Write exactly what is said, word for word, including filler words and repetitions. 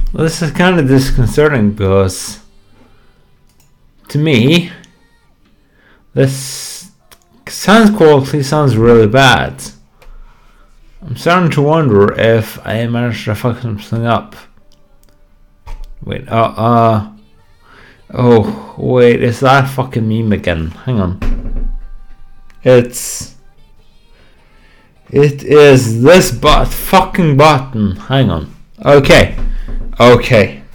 This is kind of disconcerting because, to me, this sound quality sounds really bad. I'm starting to wonder if I managed to fuck something up. Wait, uh, uh, oh, wait, is that fucking meme again? Hang on. It's, it is this bot, fucking button. Hang on. Okay, okay.